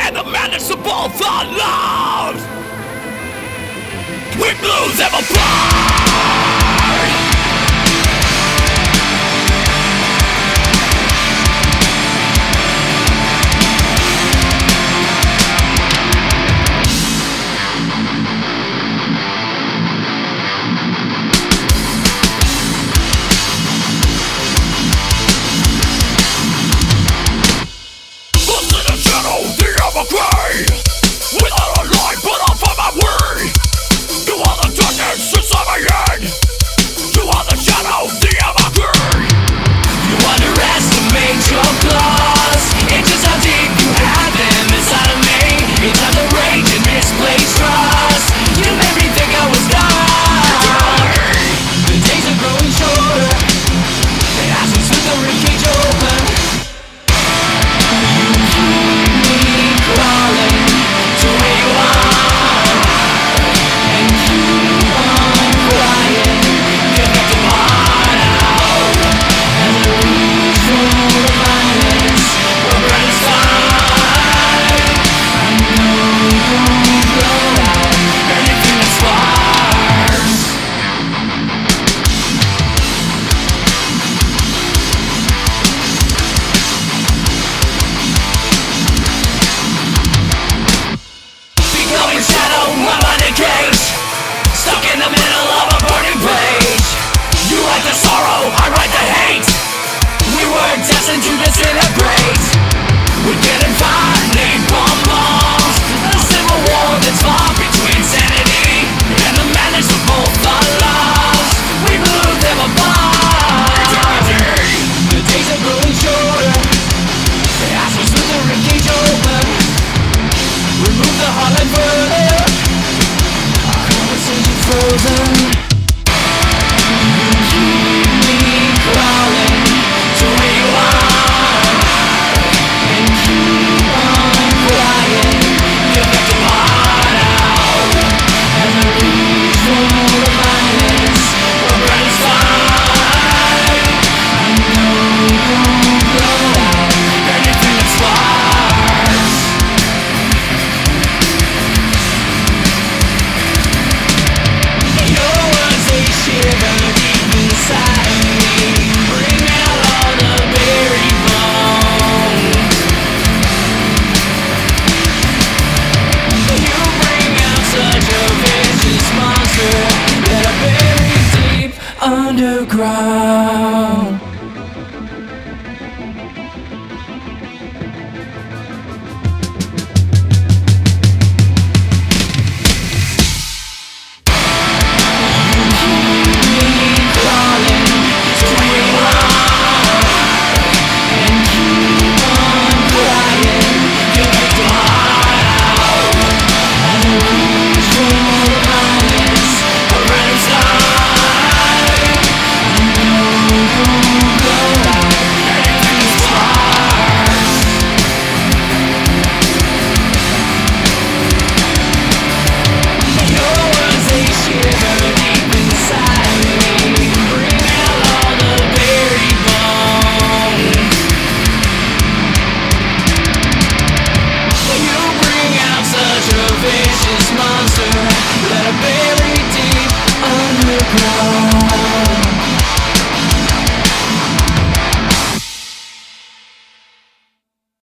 and the madness of both our loves. We blew them apart. Without a light, but I'll find my way. You are the darkness inside my head. You are the shadow, the evergreen. You underestimate your flaws. It's just how deep you have them inside of me. It's time to rage and misplaced trust. You made me think I was done. The days are growing shorter. They ask me to the ribcage open. You keep me crawling to where you are, and keep on crying. You left your heart out, and the reach for the violence will burn inside. I know you won't blow out anything that sparks. Becoming shadow, I'm on a cage, stuck in the middle of a burning page. You write the sorrow, I write the hate. We were destined to disintegrate. We're getting finally bombs. A civil war that's fought between sanity and the madness of both our loves. We blew them apart. The days are growing shorter. They ask us with the ribcage open. Remove the heartline further. Our conversation's frozen. You keep me crawling to where you are, and keep on crying. You left your heart out, and the reach for the violence will burn inside. I know you won't blow out anything that sparks. Your words, they shiver deep inside of me. Bring out all the buried bones. You bring out such a vicious monster that I buried deep underground.